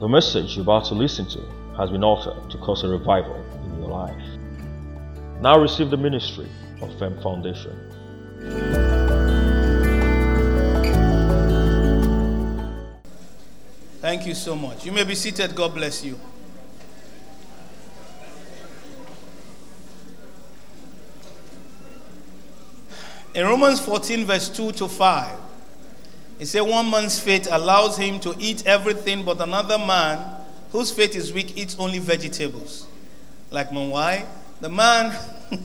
The message you're about to listen to has been offered to cause a revival in your life. Now receive the ministry of Fem Foundation. Thank you so much. You may be seated. God bless you. In Romans 14 verse 2 to 5, it says one man's faith allows him to eat everything, but another man whose faith is weak eats only vegetables. Like man, why? The man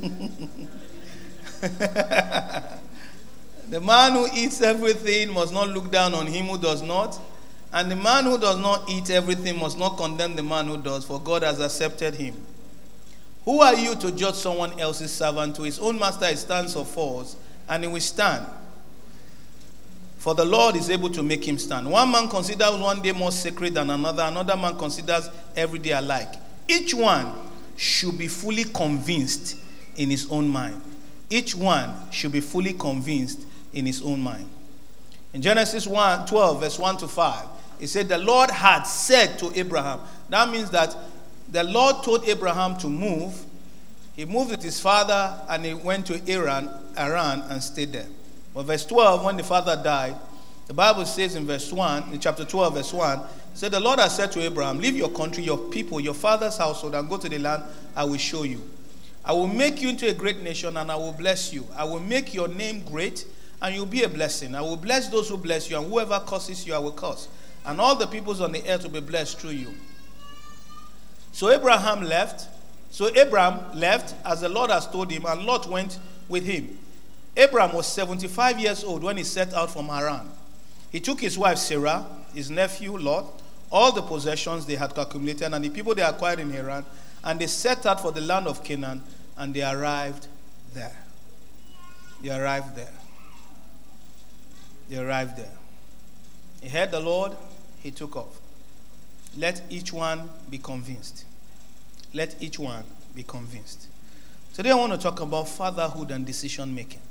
the man who eats everything must not look down on him who does not. And the man who does not eat everything must not condemn the man who does, for God has accepted him. Who are you to judge someone else's servant? To his own master he stands or falls, and he will stand. For the Lord is able to make him stand. One man considers one day more sacred than another. Another man considers every day alike. Each one should be fully convinced in his own mind. Each one should be fully convinced in his own mind. In Genesis 12, verse 1 to 5, it said the Lord had said to Abraham. That means that the Lord told Abraham to move. He moved with his father and he went to Aran and stayed there. But verse 12, when the father died, the Bible says in verse 1, in chapter 12, verse 1, it said the Lord has said to Abraham, leave your country, your people, your father's household, and go to the land I will show you. I will make you into a great nation and I will bless you. I will make your name great and you'll be a blessing. I will bless those who bless you, and whoever curses you I will curse. And all the peoples on the earth will be blessed through you. So Abraham left as the Lord has told him, and Lot went with him. Abraham was 75 years old when he set out from Haran. He took his wife Sarah, his nephew Lot, all the possessions they had accumulated, and the people they acquired in Haran, and they set out for the land of Canaan, and they arrived there. They arrived there. He heard the Lord, he took off. Let each one be convinced. Let each one be convinced. Today I want to talk about fatherhood and decision making.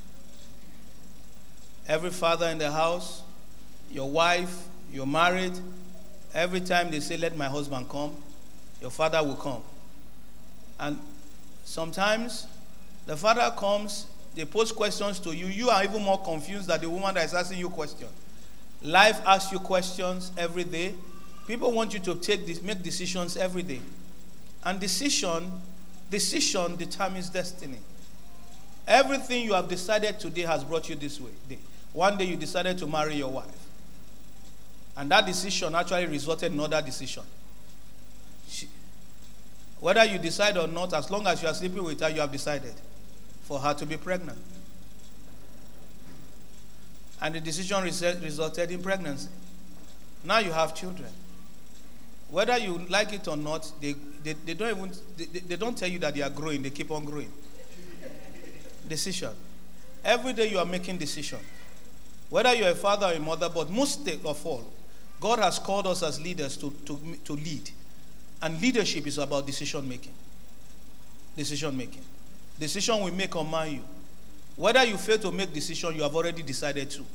Every father in the house, your wife, you're married, every time they say, let my husband come, your father will come. And sometimes the father comes, they pose questions to you. You are even more confused than the woman that is asking you questions. Life asks you questions every day. People want you to make decisions every day. And decision determines destiny. Everything you have decided today has brought you this way. One day you decided to marry your wife. And that decision actually resulted in another decision. Whether you decide or not, as long as you are sleeping with her, you have decided for her to be pregnant. And the decision resulted in pregnancy. Now you have children. Whether you like it or not, they don't tell you that they are growing. They keep on growing. Decision. Every day you are making decision. Whether you're a father or a mother, but most of all, God has called us as leaders to lead. And leadership is about decision making. Decision making. Decision will make or mar you. Whether you fail to make decision, you have already decided to.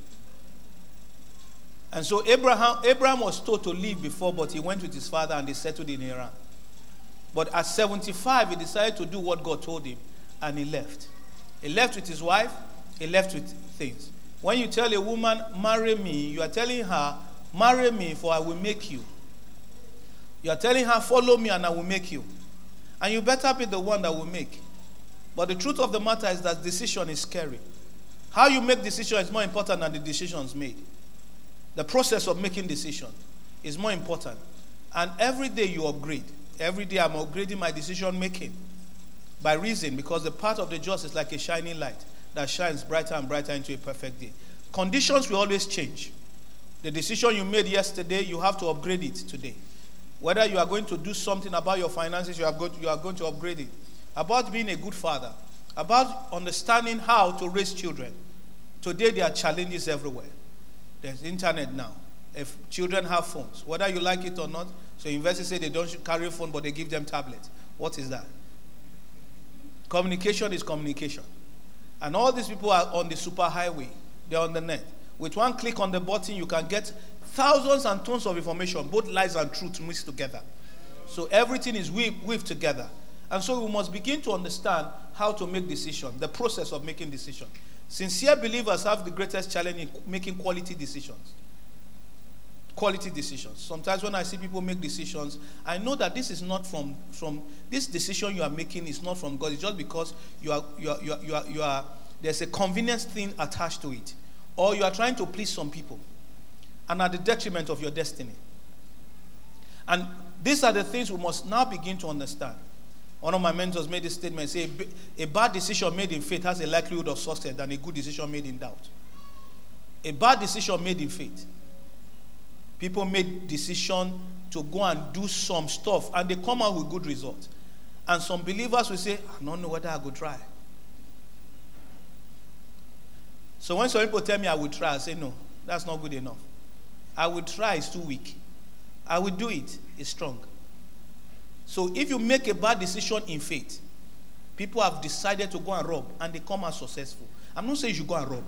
And so Abraham was told to leave before, but he went with his father and they settled in Haran. But at 75, he decided to do what God told him, and he left. He left with his wife, he left with things. When you tell a woman, marry me, you are telling her, marry me for I will make you. You are telling her, follow me and I will make you. And you better be the one that will make. But the truth of the matter is that decision is scary. How you make decision is more important than the decisions made. The process of making decision is more important. And every day you upgrade. Every day I'm upgrading my decision making. By reason, because the path of the just is like a shining light that shines brighter and brighter into a perfect day. Conditions will always change. The decision you made yesterday, you have to upgrade it today. Whether you are going to do something about your finances, you are going to upgrade it. About being a good father. About understanding how to raise children. Today there are challenges everywhere. There's internet now. If children have phones, whether you like it or not, so universities say they don't carry a phone, but they give them tablets. What is that? Communication is communication. And all these people are on the super highway. They're on the net. With one click on the button, you can get thousands and tons of information, both lies and truth mixed together. So everything is weaved together. And so we must begin to understand how to make decisions, the process of making decisions. Sincere believers have the greatest challenge in making quality decisions. Quality decisions. Sometimes when I see people make decisions, I know that this is not from this decision you are making is not from God. It's just because you are there's a convenience thing attached to it, or you are trying to please some people, and at the detriment of your destiny. And these are the things we must now begin to understand. One of my mentors made this statement, say, a bad decision made in faith has a likelihood of success than a good decision made in doubt. A bad decision made in faith. People made decision to go and do some stuff, and they come out with good results. And some believers will say, I don't know whether I could try. So when some people tell me I will try, I say, no, that's not good enough. I will try, it's too weak. I will do it, it's strong. So if you make a bad decision in faith, people have decided to go and rob, and they come out successful. I'm not saying you should go and rob.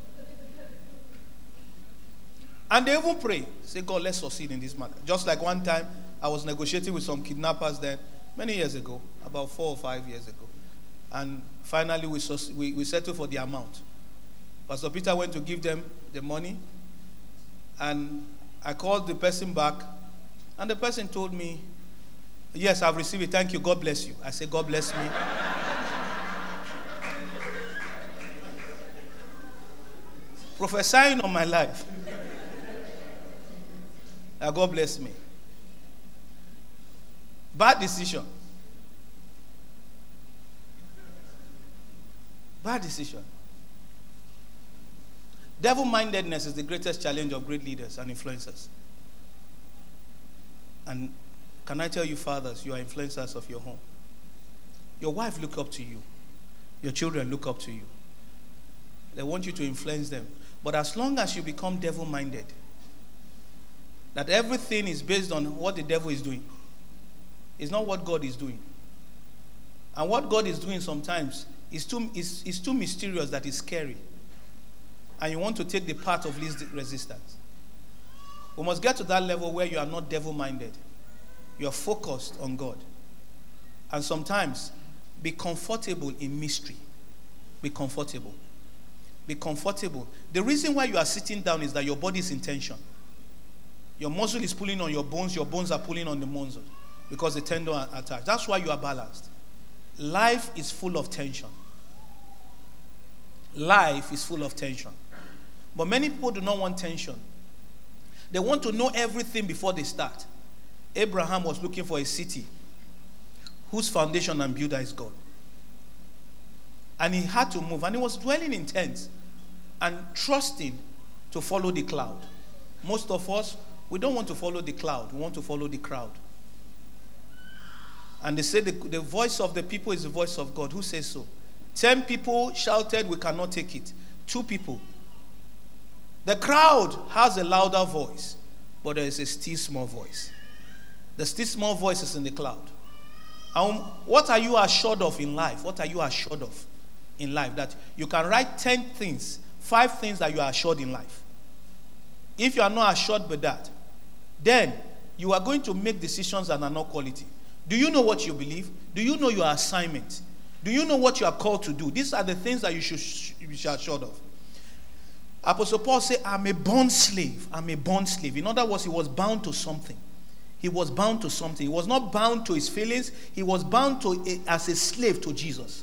And they even pray, say, God, let's succeed in this matter. Just like one time, I was negotiating with some kidnappers then, many years ago, about 4 or 5 years ago. And finally, we settled for the amount. Pastor Peter went to give them the money, and I called the person back, and the person told me, yes, I've received it. Thank you. God bless you. I said, God bless me. Prophesying on my life. God bless me. Bad decision. Bad decision. Devil-mindedness is the greatest challenge of great leaders and influencers. And can I tell you, fathers, you are influencers of your home. Your wife look up to you. Your children look up to you. They want you to influence them. But as long as you become devil-minded, that everything is based on what the devil is doing, it's not what God is doing. And what God is doing sometimes is too mysterious that it's scary. And you want to take the path of least resistance. We must get to that level where you are not devil-minded. You are focused on God. And sometimes be comfortable in mystery. Be comfortable. Be comfortable. The reason why you are sitting down is that your body is in tension. Your muscle is pulling on your bones are pulling on the muscle because the tendon are attached. That's why you are balanced. Life is full of tension. Life is full of tension. But many people do not want tension. They want to know everything before they start. Abraham was looking for a city whose foundation and builder is God. And he had to move. And he was dwelling in tents and trusting to follow the cloud. Most of us, we don't want to follow the cloud. We want to follow the crowd. And they say the voice of the people is the voice of God. Who says so? 10 people shouted, we cannot take it. 2 people. The crowd has a louder voice, but there is a still small voice. The still small voice is in the cloud. And what are you assured of in life? What are you assured of in life? That you can write 10 things, 5 things that you are assured in life. If you are not assured by that, then you are going to make decisions that are not quality. Do you know what you believe? Do you know your assignment? Do you know what you are called to do? These are the things that you should be assured of. Apostle Paul said, I'm a born slave. I'm a born slave. In other words, he was bound to something. He was bound to something. He was not bound to his feelings. He was bound to as a slave to Jesus.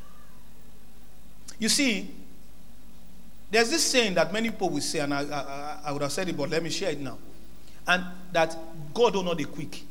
You see, there's this saying that many people will say, and I would have said it, but let me share it now. And that God don't know the quick.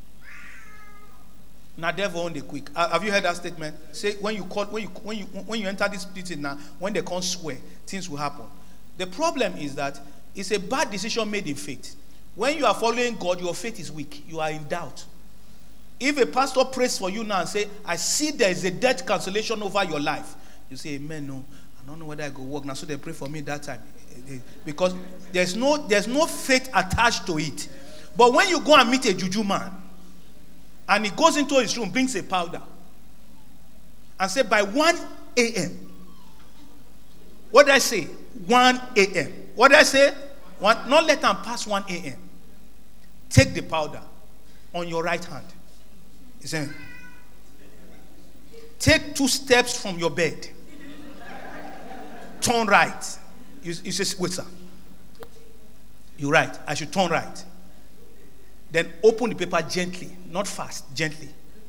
Now devil own the quick. Have you heard that statement? Say when you enter this meeting now, when they can't swear, things will happen. The problem is that it's a bad decision made in faith. When you are following God, your faith is weak. You are in doubt. If a pastor prays for you now and say, I see there is a death cancellation over your life, you say, amen, no. I don't know whether I go work now, so they pray for me that time. Because there's no faith attached to it. But when you go and meet a juju man, and he goes into his room, brings a powder, and say, by 1 a.m., what did I say? 1 a.m. What did I say? Not let them pass 1 a.m. Take the powder on your right hand. He said, take 2 steps from your bed. Turn right. You say, wait, sir. You're right. I should turn right. Then open the paper gently, not fast, gently.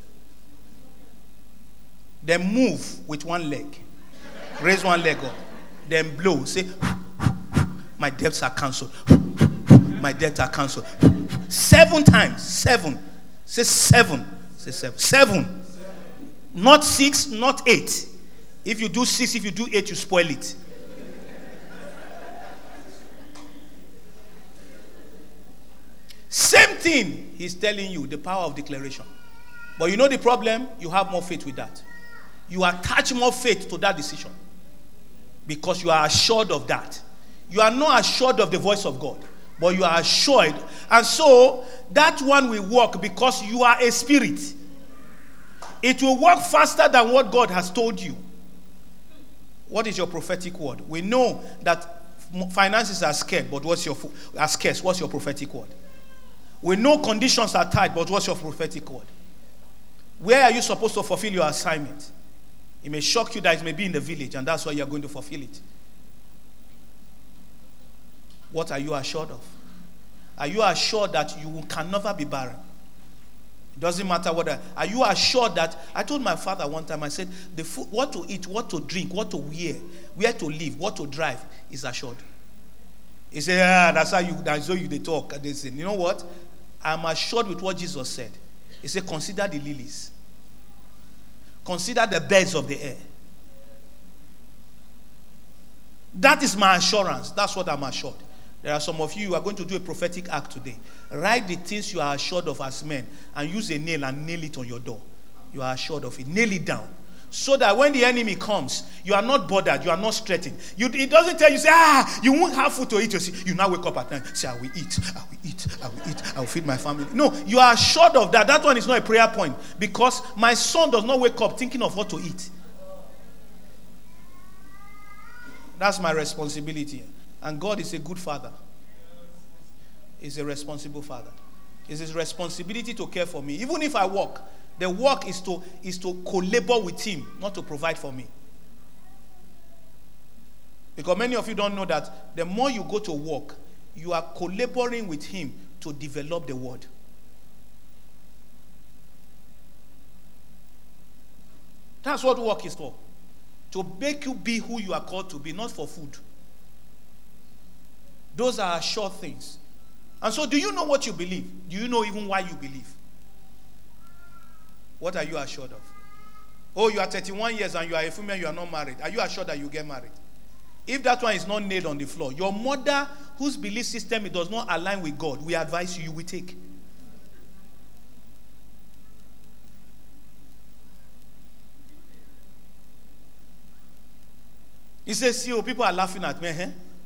Then move with 1 leg. Raise 1 leg up. Then blow. Say, my debts are cancelled. My debts are cancelled. 7 times. 7. Say 7. Say 7. 7. Not 6, not 8. If you do 6, if you do 8, you spoil it. Same thing he's telling you, the power of declaration. But you know the problem? You have more faith with that. You attach more faith to that decision. Because you are assured of that. You are not assured of the voice of God. But you are assured. And so, that one will work because you are a spirit. It will work faster than what God has told you. What is your prophetic word? We know that finances are scarce, but what's your prophetic word? We know conditions are tight, but what's your prophetic word? Where are you supposed to fulfill your assignment? It may shock you that it may be in the village, and that's why you're going to fulfill it. What are you assured of? Are you assured that you can never be barren? It doesn't matter whether. Are you assured that? I told my father one time, I said, the food, what to eat, what to drink, what to wear, where to live, what to drive is assured. He said, that's how they talk. And they said, you know what? I'm assured with what Jesus said. He said, consider the lilies. Consider the birds of the air. That is my assurance. That's what I'm assured. There are some of you who are going to do a prophetic act today. Write the things you are assured of as men and use a nail and nail it on your door. You are assured of it. Nail it down. So that when the enemy comes, you are not bothered, you are not stressing. It doesn't tell you, say, you won't have food to eat. You now wake up at night, say, I will eat, I will feed my family. No, you are assured of that. That one is not a prayer point. Because my son does not wake up thinking of what to eat. That's my responsibility. And God is a good father. He's a responsible father. It's his responsibility to care for me. Even if I work, the work is to co-labor with him, not to provide for me. Because many of you don't know that the more you go to work, you are co-laboring with him to develop the word. That's what work is for. To make you be who you are called to be, not for food. Those are short things. And so, do you know what you believe? Do you know even why you believe? What are you assured of? Oh, you are 31 years and you are a female, you are not married. Are you assured that you get married? If that one is not nailed on the floor, your mother, whose belief system it does not align with God, we advise you will take. He says, see, people are laughing at me. Eh?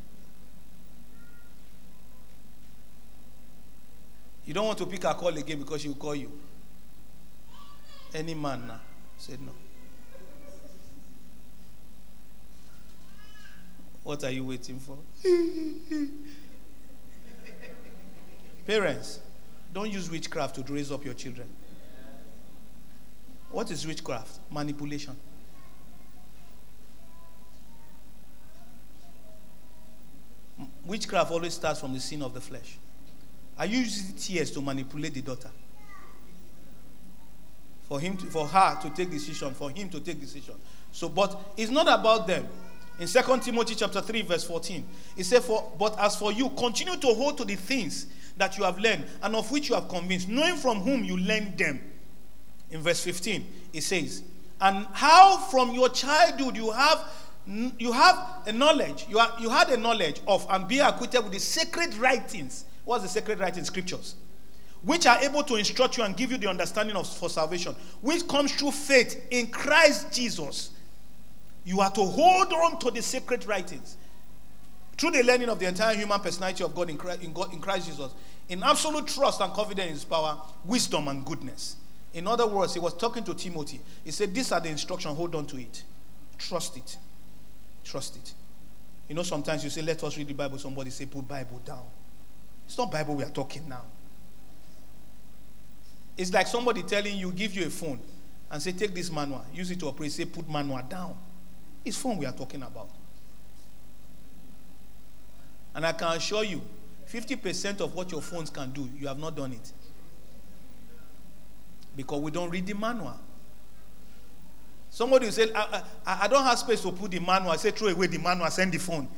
You don't want to pick her call again because she will call you. Any man now said no. What are you waiting for? Parents, don't use witchcraft to raise up your children. What is witchcraft? Manipulation. Witchcraft always starts from the sin of the flesh. Are you using tears to manipulate the daughter? For her to take decision, for him to take decision. So, but it's not about them. In 2 Timothy chapter 3, verse 14, it says, but as for you, continue to hold to the things that you have learned and of which you have convinced, knowing from whom you learned them. In verse 15, it says, and how from your childhood you have a knowledge, you had a knowledge of and be acquainted with the sacred writings. What's the sacred writings? Scriptures. Which are able to instruct you and give you the understanding for salvation, which comes through faith in Christ Jesus. You are to hold on to the sacred writings through the learning of the entire human personality of God in Christ Jesus, in absolute trust and confidence in his power, wisdom and goodness. In other words, he was talking to Timothy. He said, these are the instructions, hold on to it. Trust it. Trust it. You know, sometimes you say, let us read the Bible. Somebody say, put Bible down. It's not Bible we are talking now. It's like somebody telling you, give you a phone and say, take this manual, use it to operate, say, put manual down. It's phone we are talking about. And I can assure you, 50% of what your phones can do, you have not done it. Because we don't read the manual. Somebody will say, I don't have space to put the manual. I say, throw away the manual, send the phone.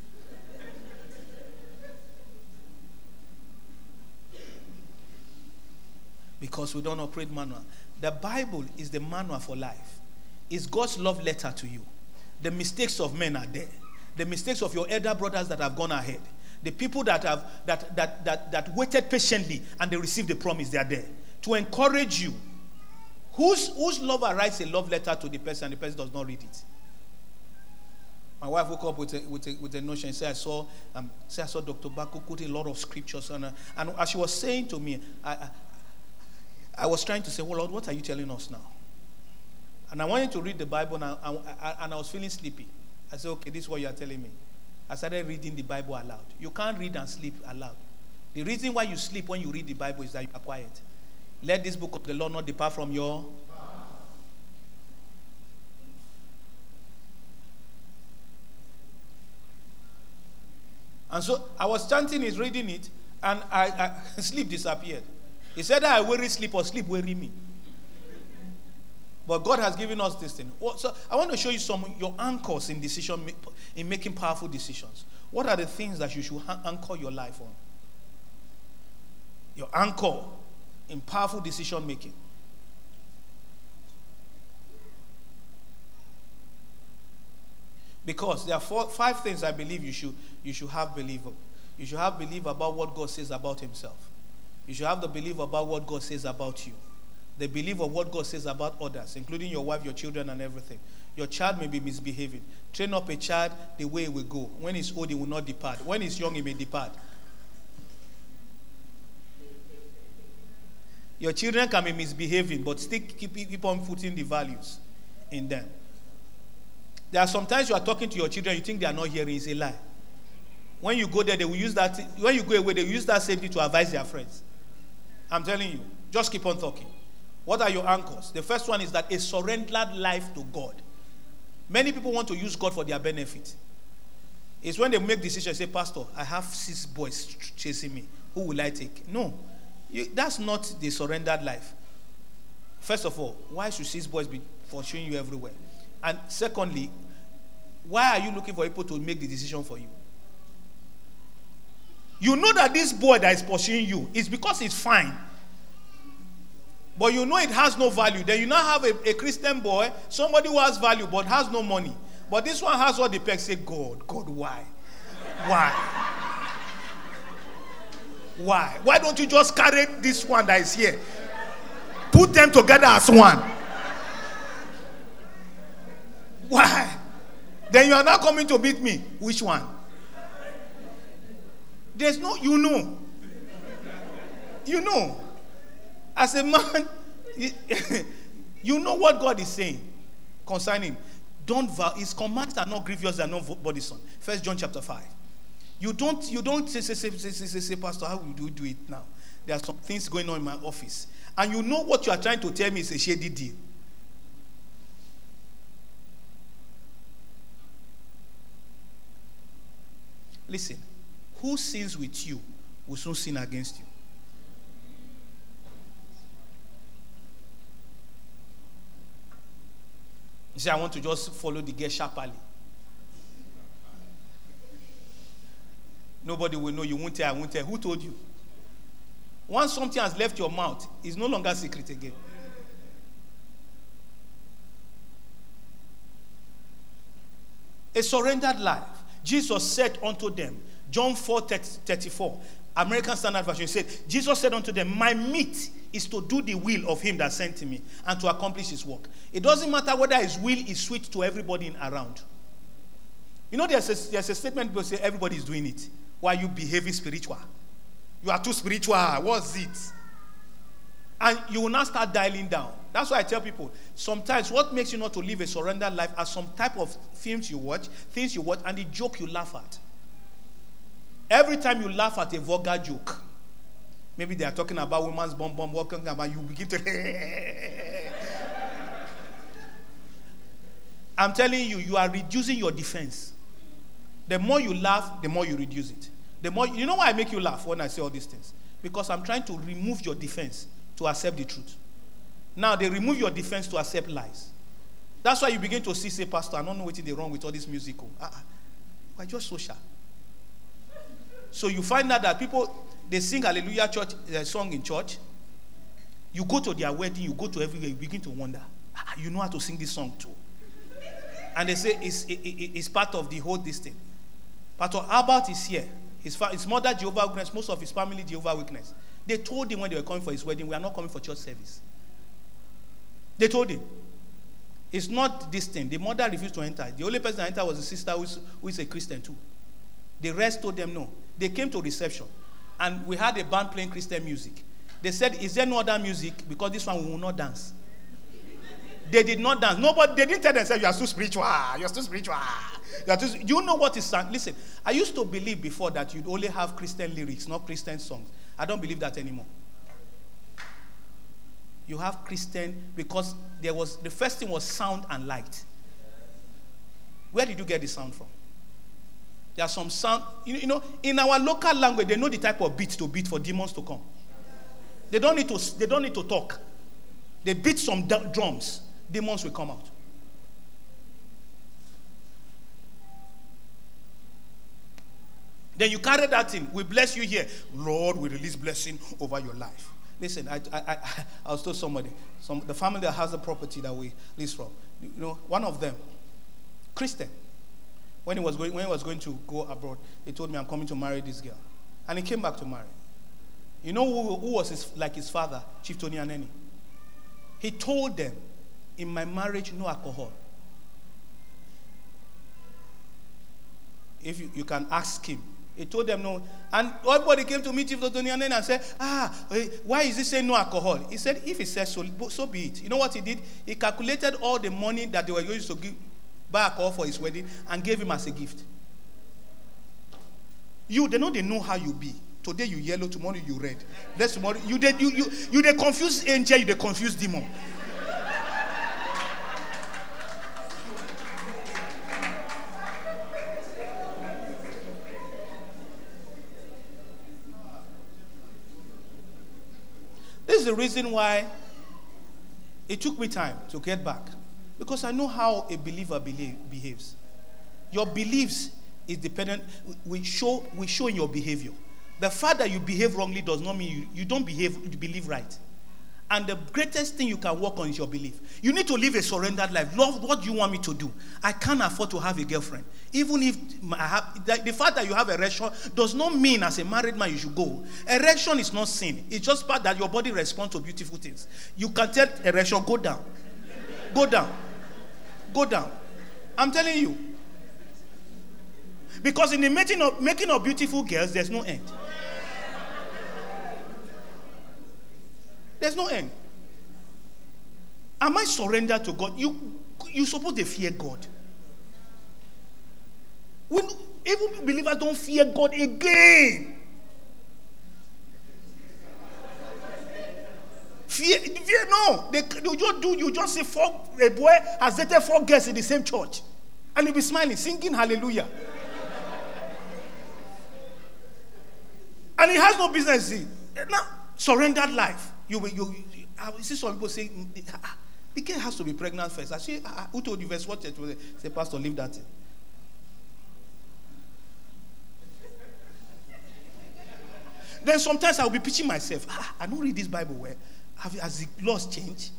Because we don't operate manual. The Bible is the manual for life. It's God's love letter to you. The mistakes of men are there. The mistakes of your elder brothers that have gone ahead. The people that have that waited patiently and they received the promise, they are there. To encourage you. Whose lover writes a love letter to the person and the person does not read it? My wife woke up with a notion and said, I saw Dr. Baku quoting a lot of scriptures. And as she was saying to me, I was trying to say, well, Lord, what are you telling us now? And I wanted to read the Bible, and I was feeling sleepy. I said, okay, this is what you are telling me. I started reading the Bible aloud. You can't read and sleep aloud. The reason why you sleep when you read the Bible is that you are quiet. Let this book of the law not depart from your... And so I was chanting it, reading it, and sleep disappeared. He said that I weary sleep or sleep weary me. But God has given us this thing. So I want to show you your anchors in making powerful decisions. What are the things that you should anchor your life on? Your anchor in powerful decision making. Because there are 5 things I believe you should have belief of. You should have belief about what God says about himself. You should have the belief about what God says about you. The belief of what God says about others, including your wife, your children, and everything. Your child may be misbehaving. Train up a child the way it will go. When he's old, he will not depart. When he's young, he may depart. Your children can be misbehaving, but still keep on putting the values in them. There are sometimes you are talking to your children, you think they are not hearing. It's a lie. When you go there, they will use that. When you go away, they will use that same thing to advise their friends. I'm telling you, just keep on talking. What are your anchors? The first one is that a surrendered life to God. Many people want to use God for their benefit. It's when they make decisions, say, Pastor, I have 6 boys chasing me. Who will I take? No. That's not the surrendered life. First of all, why should 6 boys be pursuing you everywhere? And secondly, why are you looking for people to make the decision for you? You know that this boy that is pursuing you is because it's fine. But you know it has no value. Then you now have a Christian boy, somebody who has value but has no money. But this one has what the pegs say, God, why? Why? Why? Why don't you just carry this one that is here? Put them together as one. Why? Then you are now coming to beat me. Which one? There's no, you know. You know. As a man, you know what God is saying concerning. His commands are not grievous, they are not burdensome. 1 John chapter 5. You don't say, Pastor, how will you do it now? There are some things going on in my office. And you know what you are trying to tell me is a shady deal. Listen, who sins with you will soon sin against you. You say, I want to just follow the girl sharply. Nobody will know. You won't tell, I won't tell. Who told you? Once something has left your mouth, it's no longer secret again. A surrendered life. Jesus said unto them, John 4:34, American Standard Version, said, Jesus said unto them, my meat is to do the will of him that sent me and to accomplish his work. It doesn't matter whether his will is sweet to everybody around. You know, there's a statement people say everybody is doing it. Why are you behaving spiritual? You are too spiritual. What's it? And you will now start dialing down. That's why I tell people, sometimes what makes you not to live a surrendered life are some type of films you watch, things you watch, and the joke you laugh at. Every time you laugh at a vulgar joke, maybe they are talking about women's bomb, walking about, you begin to... I'm telling you, you are reducing your defense. The more you laugh, the more you reduce it. The more, you know why I make you laugh when I say all these things? Because I'm trying to remove your defense to accept the truth. Now they remove your defense to accept lies. That's why you begin to see, say, Pastor, I don't know what's wrong with all this music. We're just social. So you find out that people, they sing Hallelujah church song in church. You go to their wedding, you go to everywhere, you begin to wonder, you know how to sing this song too. And they say it's part of the whole this thing. Pastor Albert is here. His mother Jehovah's Witness, most of his family Jehovah's Witness. They told him when they were coming for his wedding, we are not coming for church service. They told him. It's not this thing. The mother refused to enter. The only person that entered was the sister who is a Christian too. The rest told them no. They came to reception. And we had a band playing Christian music. They said, is there no other music? Because this one we will not dance. They did not dance. Nobody, they didn't tell themselves, you are too spiritual. You are too spiritual. You know what is sang? Listen, I used to believe before that you'd only have Christian lyrics, not Christian songs. I don't believe that anymore. You have Christian, because the first thing was sound and light. Where did you get the sound from? There are some sound, you know, in our local language, they know the type of beat to beat for demons to come. They don't need to talk. They beat some drums, demons will come out. Then you carry that in. We bless you here. Lord, we release blessing over your life. Listen, I was told somebody, the family that has the property that we lease from, you know, one of them, Christian, when he was going to go abroad, he told me, I'm coming to marry this girl. And he came back to marry. You know who was like his father? Chief Tony Aneni. He told them, in my marriage, no alcohol. If you can ask him. He told them no. And everybody came to meet Chief Tony Aneni and said, why is he saying no alcohol? He said, if he says so be it. You know what he did? He calculated all the money that they were going to buy alcohol for his wedding and gave him as a gift. They know how you be. Today you yellow, tomorrow you red. Next tomorrow you they confuse angel, you they confuse demon. This is the reason why it took me time to get back. Because I know how a believer behaves. Your beliefs is dependent, we show in your behavior. The fact that you behave wrongly does not mean you don't believe right. And the greatest thing you can work on is your belief. You need to live a surrendered life. Lord, what do you want me to do? I can't afford to have a girlfriend. Even if the fact that you have erection does not mean as a married man you should go. Erection is not sin. It's just part that your body responds to beautiful things. You can tell erection, go down. Go down. Go down. I'm telling you. Because in the making of beautiful girls, there's no end. There's no end. Am I surrendered to God? You're supposed to fear God. Even believers don't fear God again. Fear no. You just see a boy has dated 4 girls in the same church. And he'll be smiling, singing hallelujah. And he has no business in. Now, surrendered life. I see some people say, the girl has to be pregnant first. I say, who told you verse what it was? Say, Pastor, leave that in. Then sometimes I'll be preaching myself. I don't read this Bible well. Has the laws changed?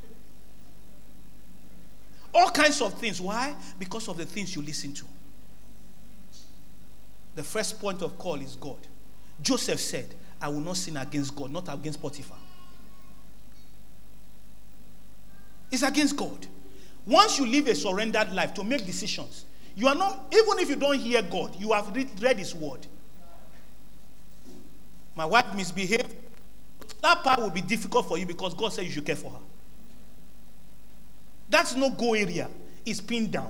All kinds of things. Why? Because of the things you listen to. The first point of call is God. Joseph said, I will not sin against God, not against Potiphar. It's against God. Once you live a surrendered life to make decisions, you are not, even if you don't hear God, you have read His word. My wife misbehaved. That part will be difficult for you because God said you should care for her. That's no go area. It's pinned down.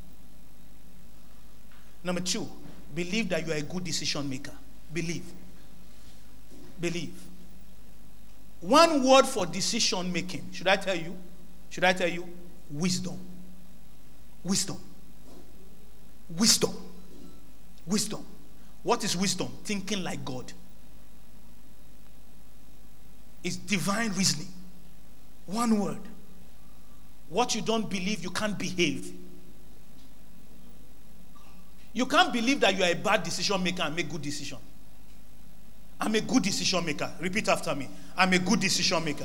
Number 2, believe that you are a good decision maker. Believe. Believe. One word for decision making. Should I tell you? Wisdom. Wisdom. Wisdom. Wisdom. What is wisdom? Thinking like God. It's divine reasoning. One word. What you don't believe, you can't behave. You can't believe that you are a bad decision maker and make good decision. I'm a good decision maker. Repeat after me. I'm a good decision maker.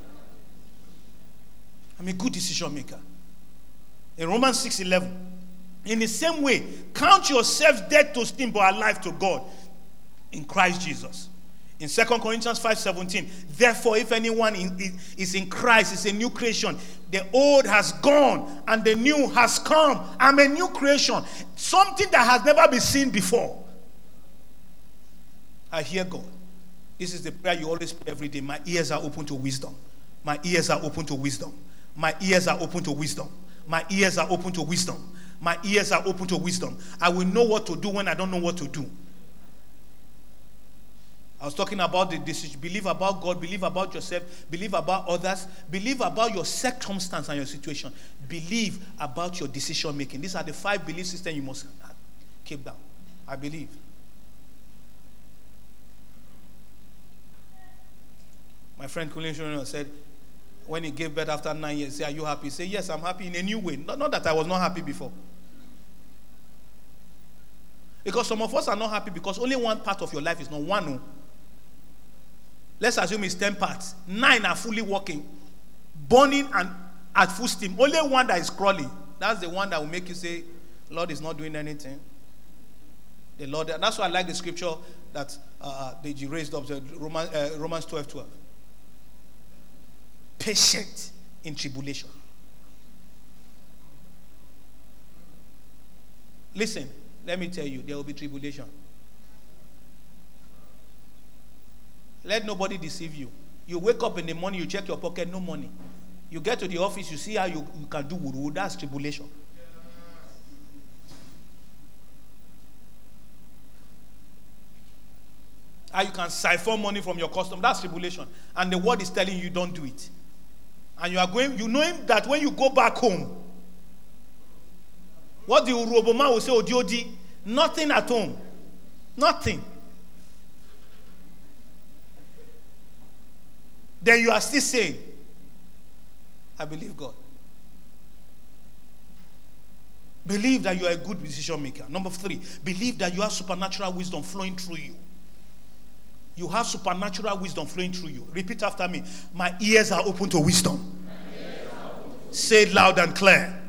I'm a good decision maker. In Romans 6:11, in the same way, count yourselves dead to sin but alive to God in Christ Jesus. In 2 Corinthians 5:17, therefore, if anyone is in Christ, is a new creation. The old has gone and the new has come. I'm a new creation. Something that has never been seen before. I hear God. This is the prayer you always pray every day. My ears are open to wisdom. My ears are open to wisdom. My ears are open to wisdom. My ears are open to wisdom. My ears are open to wisdom. I will know what to do when I don't know what to do. I was talking about the decision. Believe about God. Believe about yourself. Believe about others. Believe about your circumstance and your situation. Believe about your decision making. These are the 5 belief systems you must keep down. I believe. My friend Kulin Shurino said, when he gave birth after 9 years, say, are you happy? Say, yes, I'm happy in a new way. Not that I was not happy before. Because some of us are not happy because only one part of your life is not one. No. Let's assume it's 10 parts. 9 are fully working, burning and at full steam. Only one that is crawling. That's the one that will make you say, Lord is not doing anything. The Lord. That's why I like the scripture that you raised up, Romans 12:12. Patient in tribulation. Listen, let me tell you, there will be tribulation. Let nobody deceive you. You wake up in the morning, you check your pocket, no money. You get to the office, you see how you can do wuru. That's tribulation. How you can siphon money from your customer, that's tribulation. And the word is telling you don't do it. And you are going, you know that when you go back home, what the Uroboma will say, Odiodi, nothing at home. Nothing. Then you are still saying, I believe God. Believe that you are a good decision maker. Number 3, believe that you have supernatural wisdom flowing through you. You have supernatural wisdom flowing through you. Repeat after me. My ears are open to wisdom. Say it loud and clear.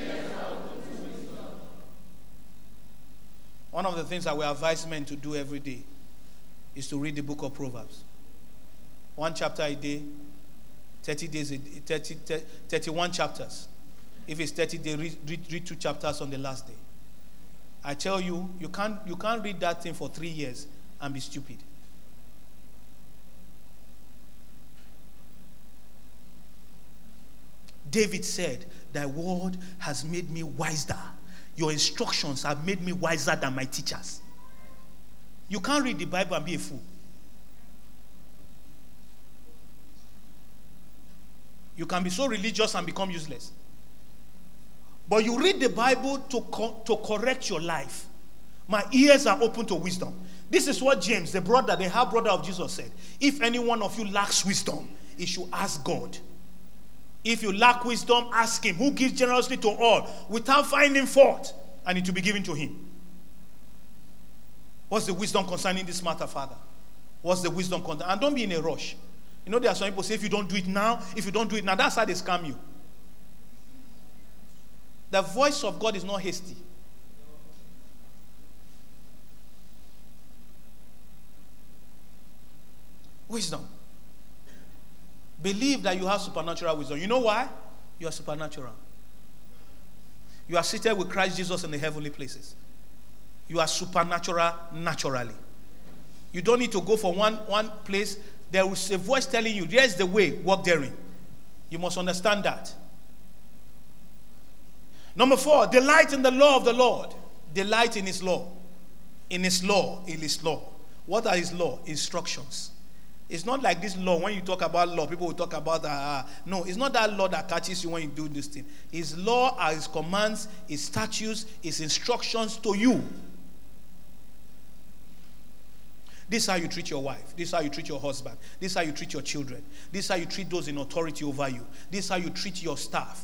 One of the things that we advise men to do every day is to read the book of Proverbs. 1 chapter a day, 30 days, 31 chapters. If it's 30 days, read 2 chapters on the last day. I tell you, you can't read that thing for 3 years and be stupid. David said, thy word has made me wiser. Your instructions have made me wiser than my teachers. You can't read the Bible and be a fool. You can be so religious and become useless. But you read the Bible to correct your life. My ears are open to wisdom. This is what James, the half brother of Jesus, said. If any one of you lacks wisdom, he should ask God. If you lack wisdom, ask him, who gives generously to all without finding fault, and it will be given to him. What's the wisdom concerning this matter, Father? What's the wisdom concerning? And don't be in a rush. You know, there are some people say, if you don't do it now, that's how they scam you. The voice of God is not hasty. Wisdom. Believe that you have supernatural wisdom. You know why? You are supernatural. You are seated with Christ Jesus in the heavenly places. You are supernatural naturally. You don't need to go from one place. There is a voice telling you, there's the way, walk therein. You must understand that. Number 4, delight in the law of the Lord. Delight in his law. In his law, in his law. What are his law? Instructions. It's not like this law. When you talk about law, people will talk about no, it's not that law that catches you when you do this thing. His law are his commands, his statutes, his instructions to you. This is how you treat your wife. This is how you treat your husband. This is how you treat your children. This is how you treat those in authority over you. This is how you treat your staff.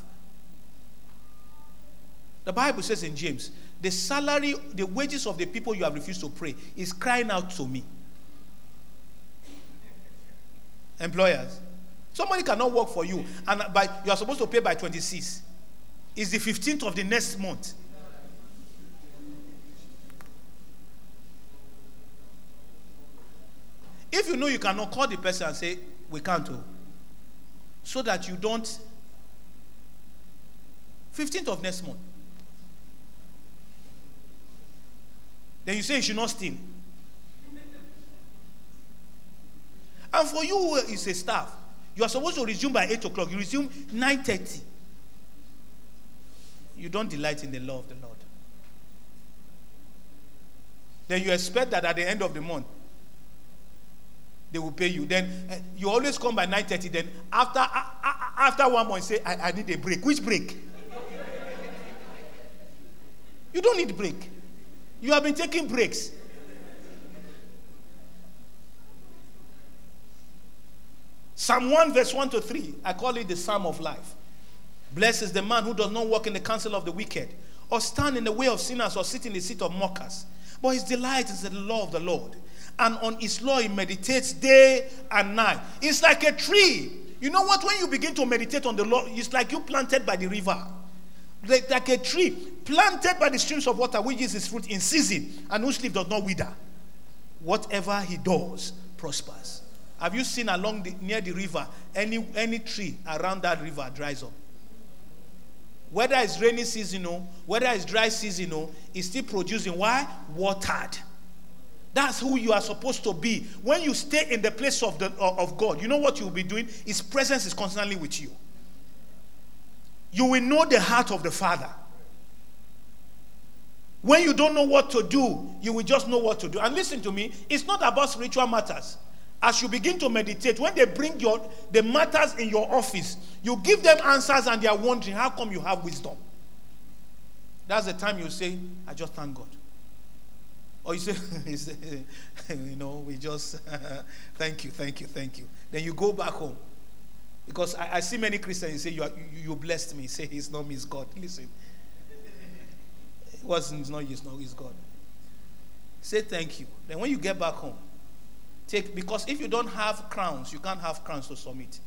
The Bible says in James, the salary, the wages of the people you have refused to pray is crying out to me. Employers, somebody cannot work for you, and you are supposed to pay by 26. It's the 15th of the next month. If you know you cannot, call the person and say, we can't do. So that you don't. 15th of next month. Then you say you should not steal. And for you who is a staff, you are supposed to resume by 8 o'clock. You resume 9:30. You don't delight in the law of the Lord. Then you expect that at the end of the month, they will pay you. Then you always come by 9:30. Then after 1 month, say, I need a break. Which break? You don't need a break. You have been taking breaks. Psalm 1 verse 1 to 3. I call it the Psalm of life. Blessed is the man who does not walk in the counsel of the wicked, or stand in the way of sinners, or sit in the seat of mockers. But his delight is in the law of the Lord, and on his law he meditates day and night. It's like a tree. You know what? When you begin to meditate on the law, it's like you planted by the river. Like a tree planted by the streams of water, which is his fruit in season, and whose leaf does not wither. Whatever he does prospers. Have you seen near the river, any tree around that river dries up? Whether it's rainy season or whether it's dry season, it's still producing. Why? Watered. That's who you are supposed to be. When you stay in the place of God, you know what you'll be doing? His presence is constantly with you. You will know the heart of the Father. When you don't know what to do, you will just know what to do. And listen to me, it's not about spiritual matters. As you begin to meditate, when they bring the matters in your office, you give them answers and they are wondering, how come you have wisdom? That's the time you say, I just thank God. Or you say, we just, thank you. Then you go back home. Because I see many Christians say, you blessed me. Say, it's not me, it's God. Listen. It's not you, it's God. Say thank you. Then when you get back home, because if you don't have crowns, you can't have crowns to submit.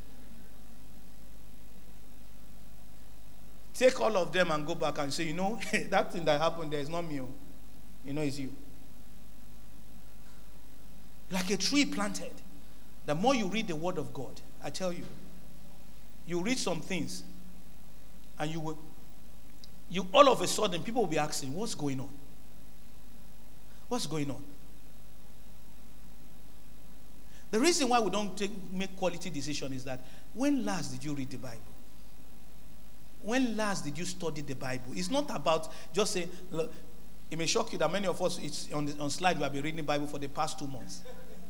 Take all of them and go back and say, that thing that happened there is not me. It's you. Like a tree planted. The more you read the word of God, I tell you, you read some things, and you all of a sudden, people will be asking, what's going on? What's going on? The reason why we don't make quality decisions is that when last did you read the Bible? When last did you study the Bible? It's not about just saying, look, it may shock you that many of us, it's on slide, we have been reading the Bible for the past 2 months.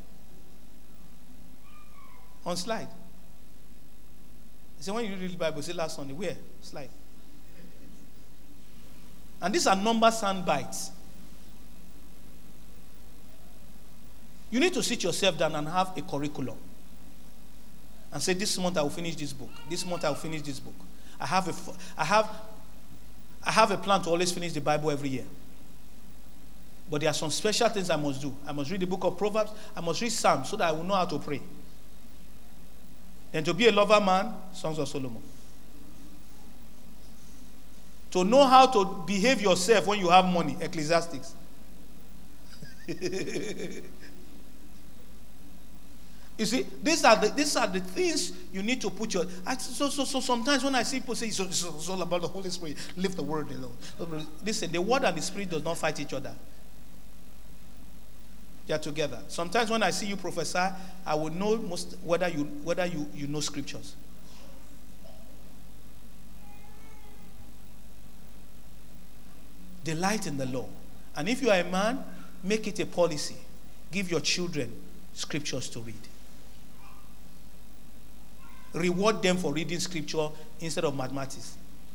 On slide. So when you read the Bible, say last Sunday, where? Slide. And these are number sound bites. You need to sit yourself down and have a curriculum. And say, this month I will finish this book. This month I will finish this book. I have a plan to always finish the Bible every year. But there are some special things I must do. I must read the book of Proverbs. I must read Psalms so that I will know how to pray. And to be a lover man, Songs of Solomon. To know how to behave yourself when you have money, Ecclesiastes. You see, these are the things you need to put your. So sometimes when I see people say it's all about the Holy Spirit, leave the word alone. Listen, the word and the spirit does not fight each other. They are together. Sometimes when I see you prophesy, I will know whether you know scriptures. Delight in the law. And if you are a man, make it a policy. Give your children scriptures to read. Reward them for reading scripture instead of mathematics.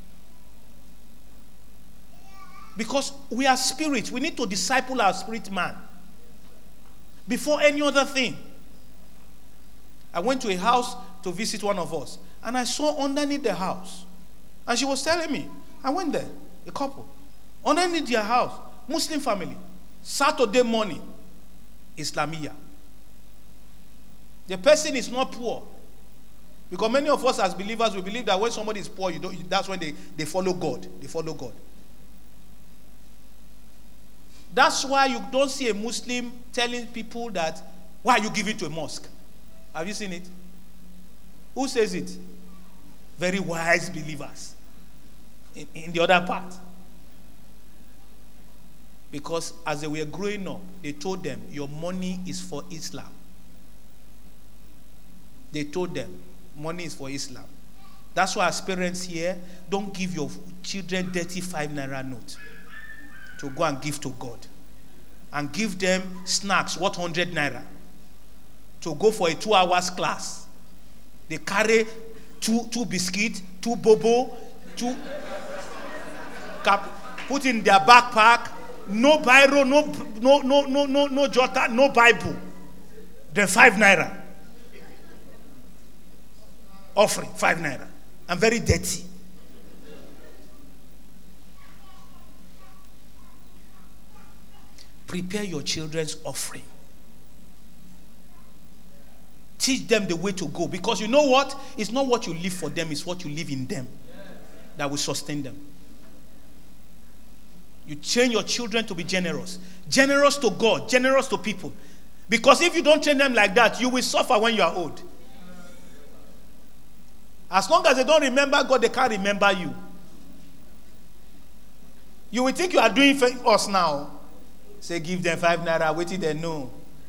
Because we are spirit. We need to disciple our spirit man before any other thing. I went to a house to visit one of us, and I saw underneath the house, and she was telling me, I went there, a couple, underneath their house, Muslim family, Saturday morning, Islamia. The person is not poor. Because many of us as believers, we believe that when somebody is poor, that's when they follow God. They follow God. That's why you don't see a Muslim telling people that, why are you giving to a mosque? Have you seen it? Who says it? Very wise believers. In the other part. Because as they were growing up, they told them, your money is for Islam. They told them, money is for Islam. That's why as parents here, don't give your children dirty 5 naira note to go and give to God. And give them snacks, worth 100 naira, to go for a 2 hours class. They carry two biscuits, 2 bobo, 2 put in their backpack, no biro, no jota, no Bible. Then 5 naira. Offering 5 naira. I'm very dirty. Prepare your children's offering. Teach them the way to go. Because you know what? It's not what you live for them, it's what you live in them that will sustain them. You train your children to be generous. Generous to God, generous to people. Because if you don't train them like that, you will suffer when you are old. As long as they don't remember God, they can't remember you. You will think you are doing for us now. Say, give them 5 naira, wait till they know.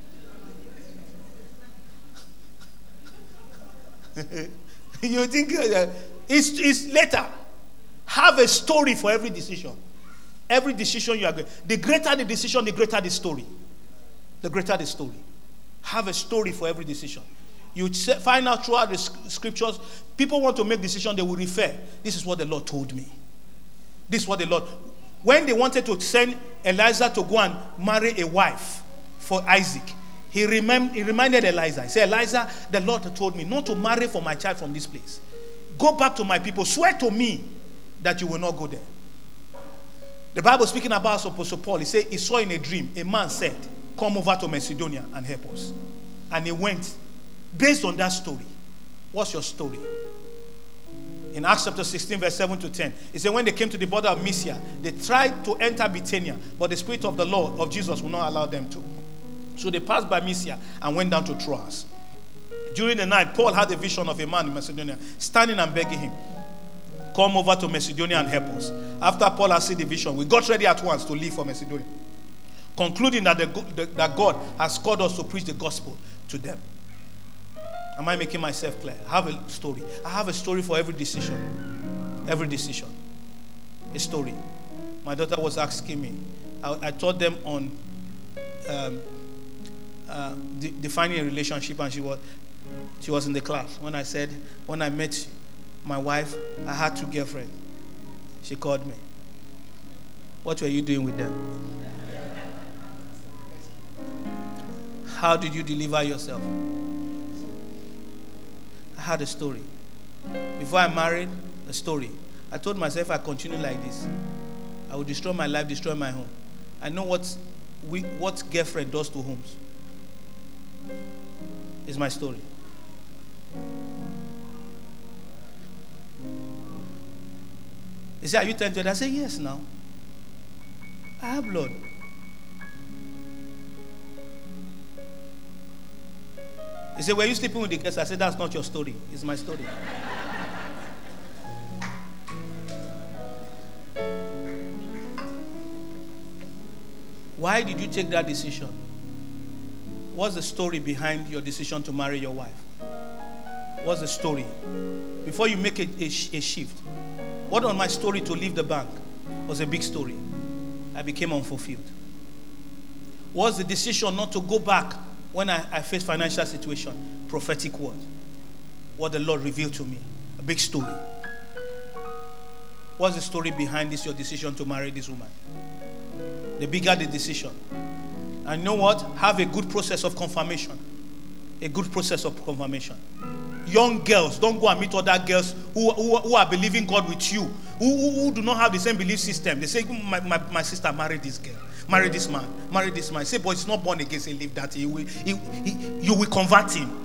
You think it's later. Have a story for every decision. Every decision you are going. The greater the decision, the greater the story. The greater the story. Have a story for every decision. You find out throughout the scriptures, people want to make decisions, they will refer. This is what the Lord told me. This is what the Lord. When they wanted to send Elijah to go and marry a wife for Isaac, he reminded Elijah. He said, Elijah, the Lord told me not to marry for my child from this place. Go back to my people. Swear to me that you will not go there. The Bible speaking about Apostle Paul, he said he saw in a dream, a man said, come over to Macedonia and help us. And he went based on that story. What's your story? In Acts chapter 16, verse 7 to 10, it said when they came to the border of Mysia, they tried to enter Bithynia, but the Spirit of the Lord, of Jesus, would not allow them to. So they passed by Mysia and went down to Troas. During the night, Paul had a vision of a man in Macedonia, standing and begging him, come over to Macedonia and help us. After Paul had seen the vision, we got ready at once to leave for Macedonia, concluding that God has called us to preach the gospel to them. Am I making myself clear? I have a story. I have a story for every decision. Every decision. A story. My daughter was asking me. I taught them on defining a relationship, and she was in the class. When I met my wife, I had 2 girlfriends. She called me. What were you doing with them? How did you deliver yourself? I had a story. Before I married, a story. I told myself if I continue like this, I will destroy my life, destroy my home. I know what girlfriend does to homes. It's my story. He said, are you tempted? I said, yes now. I have blood. He said, were you sleeping with the guests? I said, that's not your story. It's my story. Why did you take that decision? What's the story behind your decision to marry your wife? What's the story? Before you make a shift. What was my story to leave the bank? Was a big story. I became unfulfilled. What's the decision not to go back when I face financial situation? Prophetic word. What the Lord revealed to me. A big story. What's the story behind this, your decision to marry this woman? The bigger the decision. And you know what? Have a good process of confirmation. A good process of confirmation. Young girls, don't go and meet other girls who are believing God with you, who do not have the same belief system. They say, my sister married this girl, marry this man, marry this man. Say, but it's not born again. Say, leave that. You will convert him.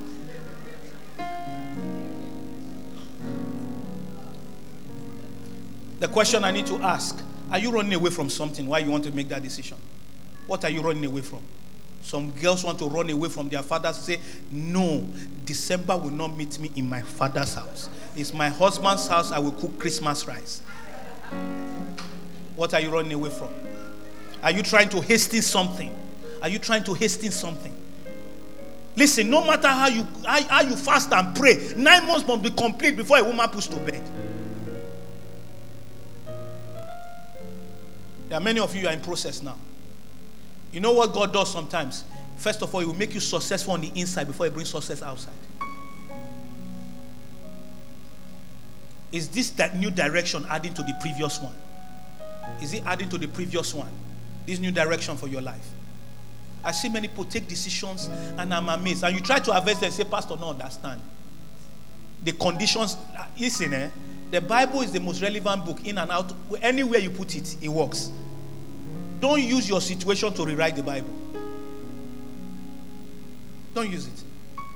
The question I need to ask, are you running away from something? Why you want to make that decision? What are you running away from? Some girls want to run away from their fathers, say, no, December will not meet me in my father's house. It's my husband's house. I will cook Christmas rice. What are you running away from? Are you trying to hasten something? Are you trying to hasten something? Listen, no matter how you fast and pray, 9 months must be complete before a woman puts to bed. There are many of you who are in process now. You know what God does sometimes? First of all, He will make you successful on the inside before He brings success outside. Is this that new direction adding to the previous one? Is it adding to the previous one? This new direction for your life? I see many people take decisions and I'm amazed. And you try to advise them and say, Pastor, no, understand. The conditions, listen, the Bible is the most relevant book in and out. Anywhere you put it, it works. Don't use your situation to rewrite the Bible. Don't use it.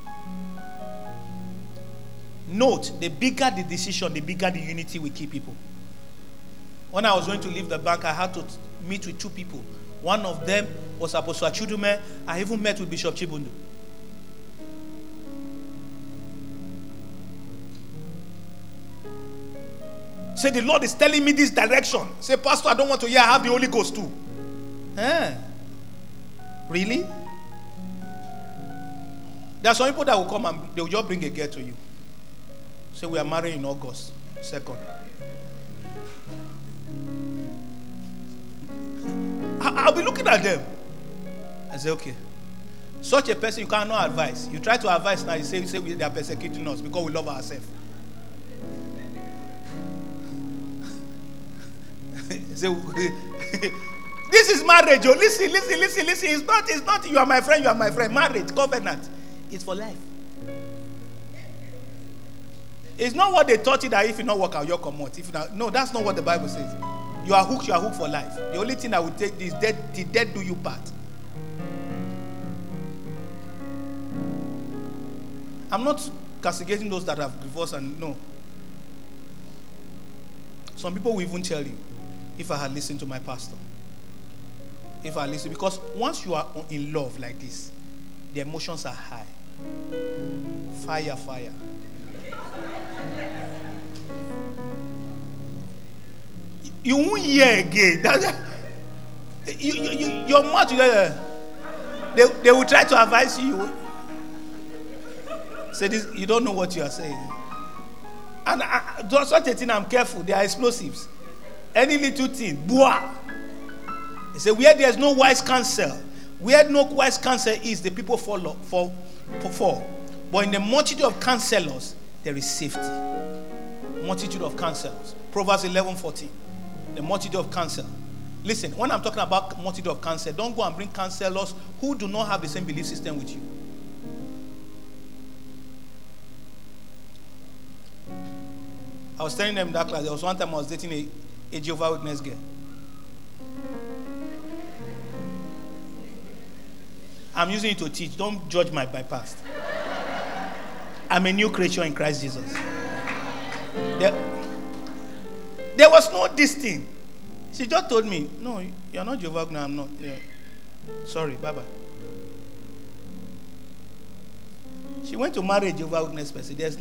Note, the bigger the decision, the bigger the unity with key people. When I was going to leave the bank, I had to meet with 2 people. One of them was Apostle Achudume. I even met with Bishop Chibundu. Say, the Lord is telling me this direction. Say, Pastor, I don't want to hear. I have the Holy Ghost too. Really? There are some people that will come and they will just bring a girl to you. Say, we are marrying in August 2nd. I'll be looking at them. I say, okay. Such a person you cannot advise. You try to advise now, you say they are persecuting us because we love ourselves. This is marriage. Oh, listen. It's not you are my friend. Marriage, covenant. It's for life. It's not what they taught you that if you not work out, you'll come out. No, that's not what the Bible says. You are hooked for life. The only thing I would take is the dead do you part. I'm not castigating those that have divorced and no. Some people will even tell you, if I had listened to my pastor. If I listen, because once you are in love like this, the emotions are high. Fire. You won't hear again. Your mouth, they will try to advise you. Say this, you don't know what you are saying. And such a thing, I'm careful. They are explosives. Any little thing, boah. They say, where there's no wise counsel, where no wise counsel is, the people fall. But in the multitude of counselors, there is safety. Multitude of counselors. Proverbs 11:14. The multitude of counsel. Listen, when I'm talking about multitude of counsel, don't go and bring counselors who do not have the same belief system with you. I was telling them in that class, there was one time I was dating a Jehovah's Witness girl. I'm using it to teach. Don't judge my past. I'm a new creature in Christ Jesus. There was no this thing. She just told me, no, you're not Jehovah's Witness. I'm not. Yeah. Sorry, bye-bye. She went to marry a Jehovah's Witness person. There's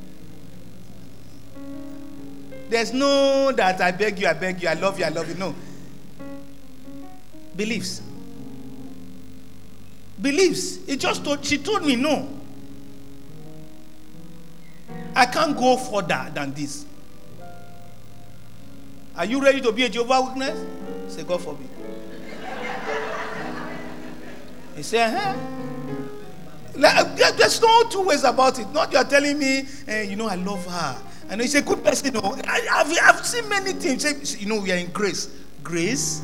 no that I beg you, I love you. No. Beliefs. She told me no. I can't go further than this. Are you ready to be a Jehovah's Witness? Say, God forbid. He said, there's no two ways about it. Not you are telling me, I love her. And he's a good person. I've seen many things. We are in grace. Grace?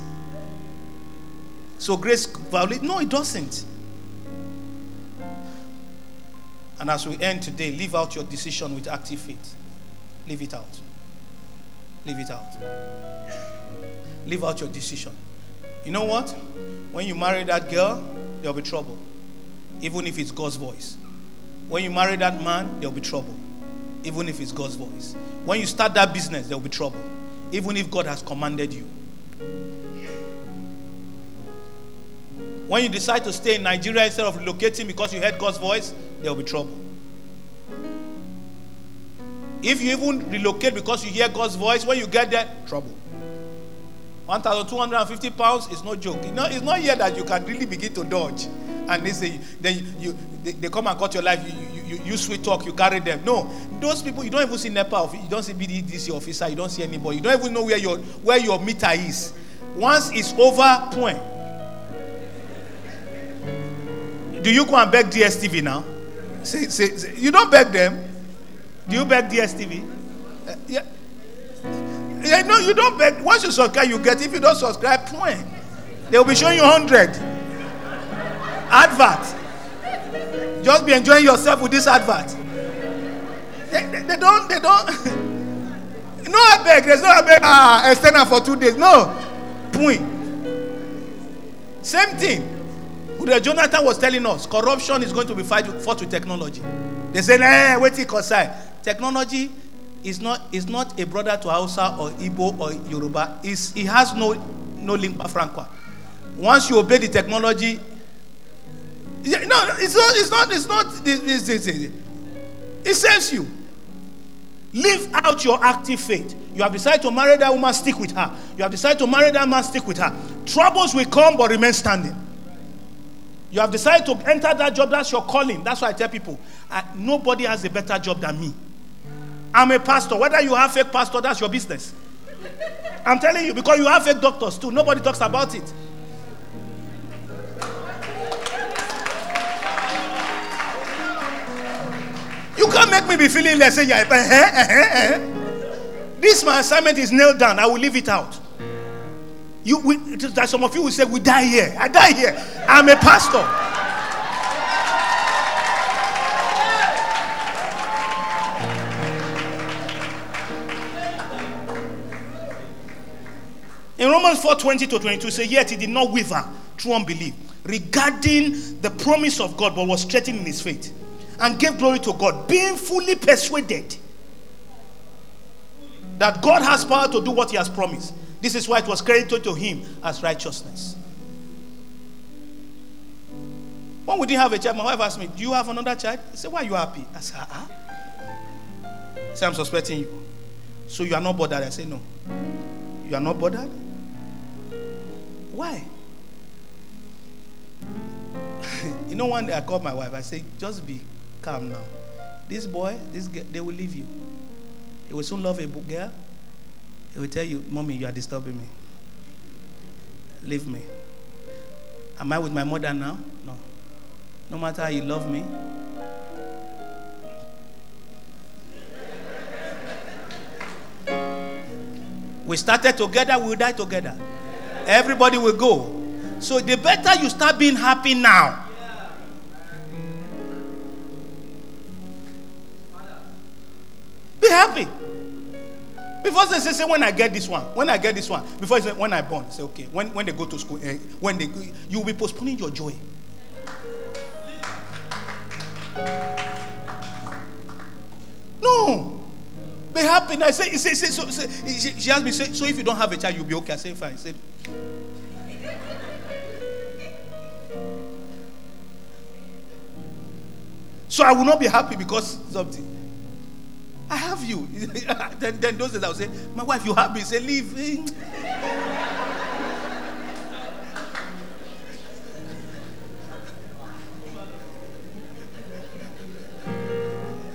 So grace violates? No, it doesn't. And as we end today, leave out your decision with active faith. Leave it out. Leave it out. Leave out your decision. You know what? When you marry that girl, there'll be trouble. Even if it's God's voice. When you marry that man, there'll be trouble. Even if it's God's voice. When you start that business, there'll be trouble. Even if God has commanded you. When you decide to stay in Nigeria instead of relocating because you heard God's voice, there'll be trouble. If you even relocate because you hear God's voice, when you get there, trouble. 1,250 pounds is no joke. It's not here that you can really begin to dodge. And they come and cut your life. You sweet talk, you carry them. No, those people, you don't even see NEPA, you don't see BDDC officer, you don't see anybody. You don't even know where your meter is. Once it's over, point. Do you go and beg DSTV now? Say, you don't beg them. Do you beg DSTV? Yeah. No, you don't beg. Once you subscribe, you get. If you don't subscribe, point. They will be showing you 100. Advert. Just be enjoying yourself with this advert. They don't. No, I beg. There's no I beg. Extend it for 2 days. No. Point. Same thing. Jonathan was telling us, corruption is going to be fought with technology. They said, wait till concern. Technology is not a brother to Hausa or Igbo or Yoruba. It has no lingua franca. Once you obey the technology, it's not. It saves you. Live out your active faith. You have decided to marry that woman, stick with her. You have decided to marry that man, stick with her. Troubles will come, but remain standing. You have decided to enter that job, that's your calling. That's why I tell people, nobody has a better job than me. I'm a pastor. Whether you have fake pastor, that's your business. I'm telling you, because you have fake doctors too. Nobody talks about it. You can't make me be feeling like saying, This my assignment is nailed down. I will leave it out. That some of you will say, we die here. I die here. I'm a pastor. In Romans 4:20-22, say, yet he did not waver through unbelief regarding the promise of God, but was strengthened in his faith and gave glory to God, being fully persuaded that God has power to do what he has promised. This is why it was credited to him as righteousness. When we didn't have a child, my wife asked me, do you have another child? I said, why are you happy? I said, I said, I'm suspecting you. So you are not bothered? I said, no. You are not bothered? Why? You know, one day I called my wife. I said, just be calm now. This boy, this girl, they will leave you. He will soon love a girl. He will tell you, Mommy, you are disturbing me. Leave me. Am I with my mother now? No. No matter how you love me. We started together, we will die together. Everybody will go. So the better you start being happy now. Be happy. Before they say when I get this one, before they say when I born, say okay. When they go to school, you will be postponing your joy. No, be happy. I say, she asked me, so if you don't have a child, you'll be okay. I say fine. I said, so I will not be happy because something. I have you. then those days I will say, my wife, you have me. Say, leave.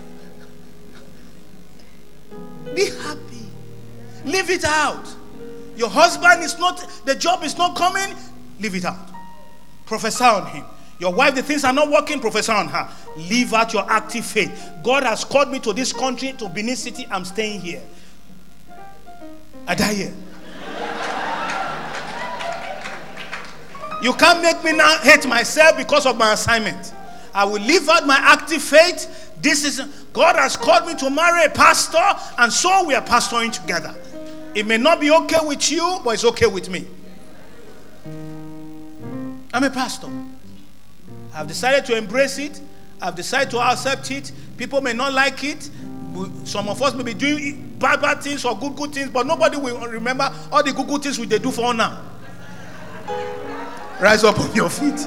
Be happy. Leave it out. Your husband is not, the job is not coming, leave it out. Prophesy on him. Your wife, the things are not working, prophesy on her. Leave out your active faith. God has called me to this country, to Benin City. I'm staying here. I die here. You can't make me now hate myself because of my assignment. I will leave out my active faith. God has called me to marry a pastor, and so we are pastoring together. It may not be okay with you, but it's okay with me. I'm a pastor. I've decided to embrace it. I've decided to accept it. People may not like it. Some of us may be doing bad things or good things, but nobody will remember all the good things which they do for honor. Rise up on your feet.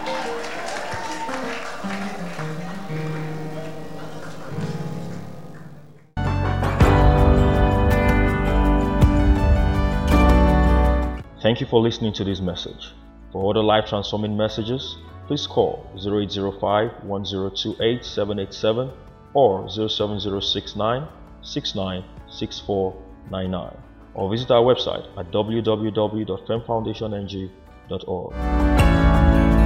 Thank you for listening to this message. For other life-transforming messages, please call 0805-1028-787 or 07069696499 or visit our website at www.femfoundationng.org.